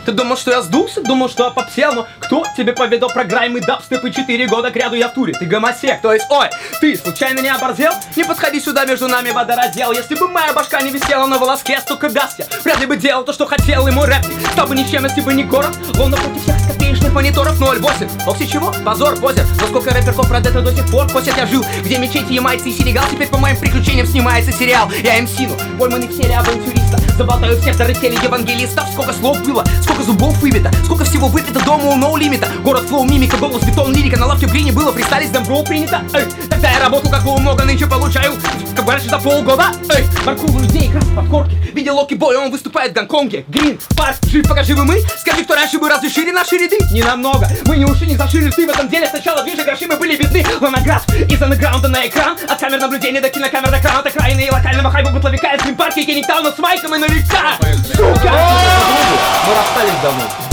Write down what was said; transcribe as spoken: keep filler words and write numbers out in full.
Ты думал, что я сдулся? Думал, что я попсел? Но кто тебе поведал про грайм и дабстеп и четыре года кряду я в туре? Ты гомосек, то есть, ой, ты случайно не оборзел? Не подходи сюда, между нами водораздел. Если бы моя башка не висела на волоске, столько даст я вряд ли бы делал то, что хотел, и мой рэп стал бы ничем, если бы не город. Лондон против всех копеечных мониторов ноль восемь. Окси чего? Позор, позер. Но сколько рэперков про это до сих пор косят я жил. Где мечети, ямайцы и Сенегал. Теперь по моим приключениям снимается сериал. Я эм си, ну, пойманный в теле авантюриста. Заболтаю всех доротели евангелистов. Сколько слов было, сколько зубов выбито, сколько всего выпито дома у ноу лимита. Город флоу, мимика, голос, бетон, лирика. На лавке в грине было фристайлить, добро принято. Эй, тогда я работал как бы много, нынче получаю как бы раньше за полгода. Эй, паркуру людей, крас под корки. Видел Локи Бой, он выступает в Гонконге. Грин, парк, жив, пока живы мы. Скажи, кто раньше бы разрешили наши ряды? Не намного, мы не ушли, не зашили ты в этом деле. Сначала движи гроши, мы были бедны. Лонограф из андеграунда на экран. От камер наблюдения до кинокамер до крана. От окраины и локального хайпа бытловика из грин-парки и Кеннингтауна с майком и на века. Сука! Мы расстались давно.